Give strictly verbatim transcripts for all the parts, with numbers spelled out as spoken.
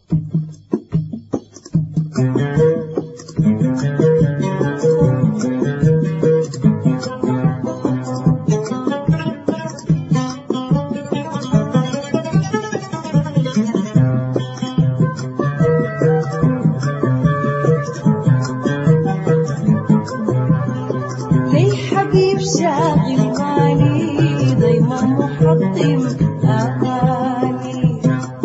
لي حبيب شاغل بالي دايما محطم آمالي.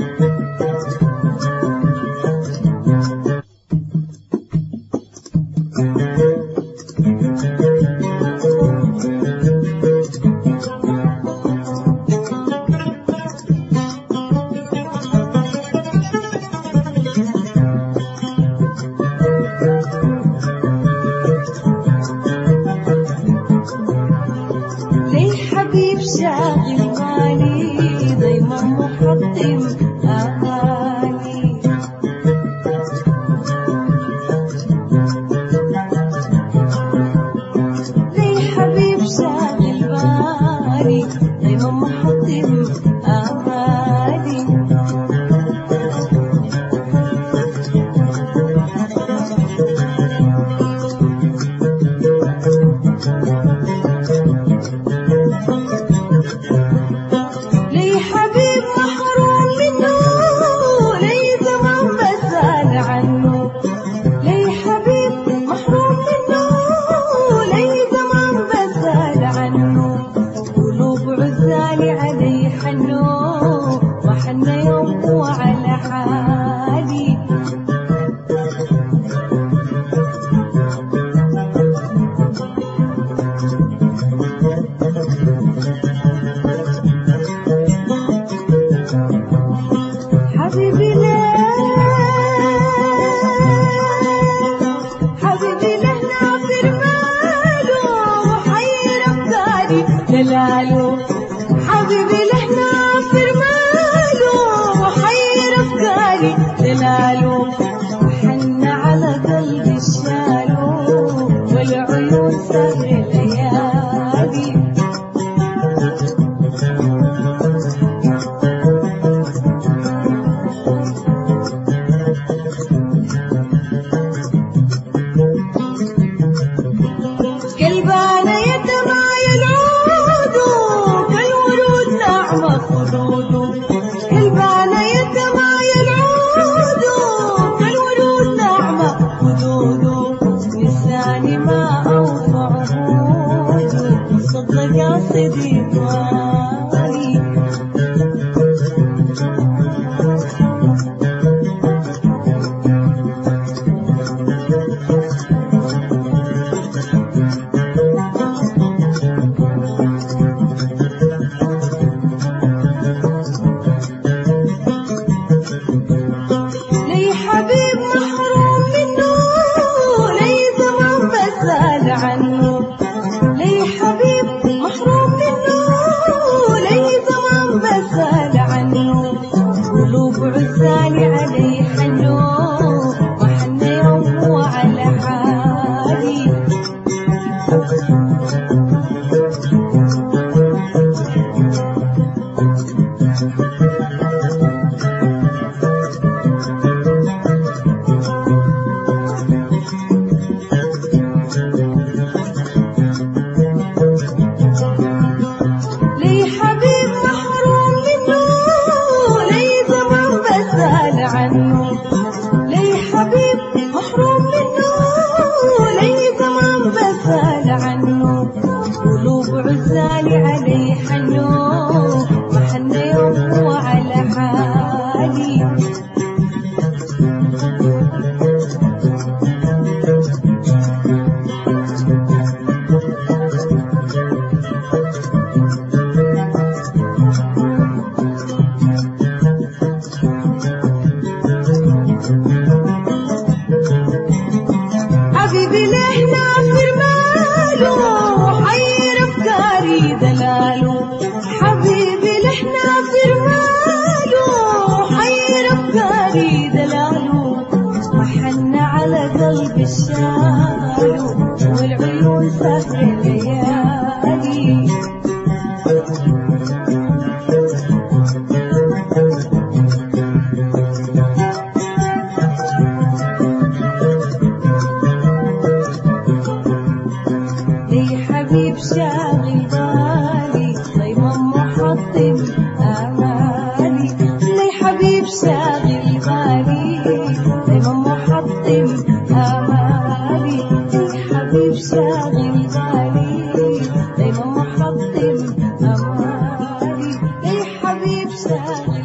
لي حبيب شاغل بالي دايما محطم آمالي. لي حبيب شاغل بالي دايما محطم آمالي. لي حبيب محروم منه لي زمان بسأل عنه. لي حبيب محروم منه لي زمان بسأل عنه. قلوب عزالي علي حنو ما حن يوم وعلى حالي. حبيبي ليه حبيبي له ناصر ماله وحير أفكاري دلاله. حبيبي له ناصر ماله وحير أفكاري دلاله. وحن على قلبي الشالو والعيون سهر ليالي. قلبانا يتمايل عوده كالورود ناعمة خدوده. قلبانا يتمايل عوده كالورود ناعمة خدوده. لساني ما أوفى عهوده صدق قاصدي طوالي. لي حبيب محروم منه لي زمان بسأل عنه. لي حبيب محروم منه لي زمان بسأل عنه. قلوب عزالي علي حنو ما حن يوم وعلى حالي. لي حبيب محروم منه لي زمان بسأل عنه. لي حبيب محروم منه لي زمان بسأل عنه. قلوب عزالي علي حنو ما حن يوم وعلى حالي. حبيبي له ناصر ماله وحير أفكاري دلاله. حبيبي له ناصر ماله وحير أفكاري آمالي الحبيب شاغل بالي دايما محطم أمالي الحبيب شاغل